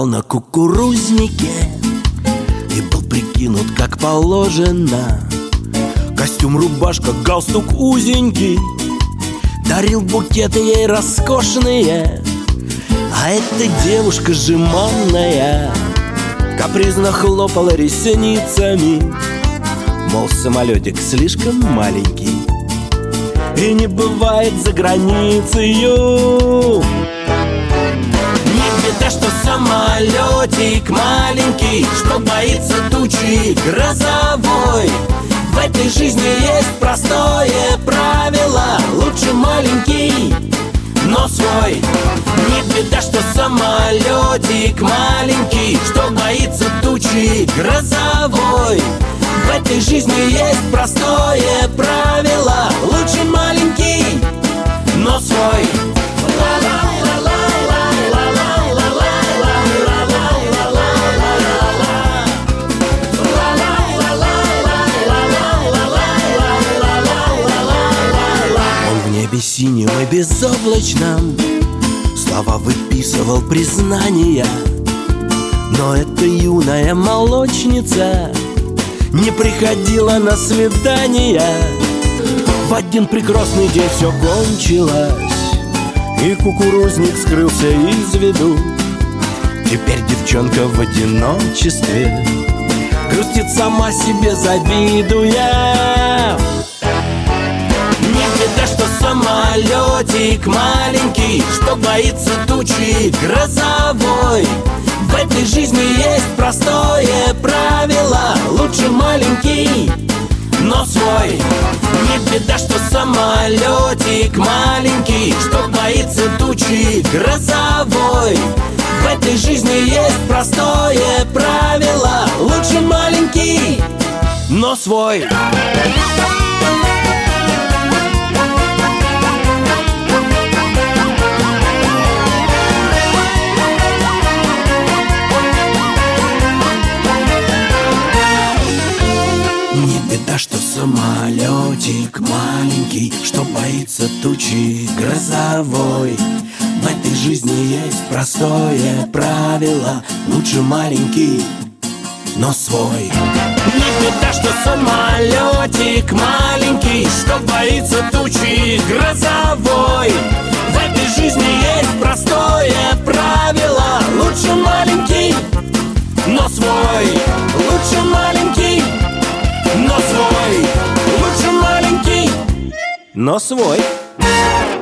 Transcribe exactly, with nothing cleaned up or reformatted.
лежал на кукурузнике и был прикинут как положено. Костюм, рубашка, галстук узенький, дарил букеты ей роскошные. А эта девушка жеманная капризно хлопала ресницами, мол, самолетик слишком маленький и не бывает за границею. Не беда, что самолетик маленький, что боится тучи грозовой. В этой жизни есть простое правило: лучше маленький, но свой. Не беда, что самолетик маленький, что боится тучи грозовой. В этой жизни есть простое правило: лучше маленький, но свой. Он в небе синем и безоблачном слова выписывал признания, но эта юная молочница не приходила на свидания. В один прекрасный день все кончилось, и кукурузник скрылся из виду. Теперь девчонка в одиночестве грустит, сама себе завидуя. Не беда, что самолетик маленький, что боится тучи грозовой. В этой жизни есть простое правило: лучше маленький, но свой. Не беда, что самолетик маленький, что боится тучи грозовой. В этой жизни есть простое правило: лучше маленький, но свой. Не беда, что самолетик маленький, что боится тучи грозовой. В этой жизни есть простое правило: лучше маленький, но свой. Не беда, что самолетик маленький, что боится тучи грозовой. В этой жизни есть простое правило: лучше маленький, но свой. Лучше маленький, но свой. Лучше маленький, но свой.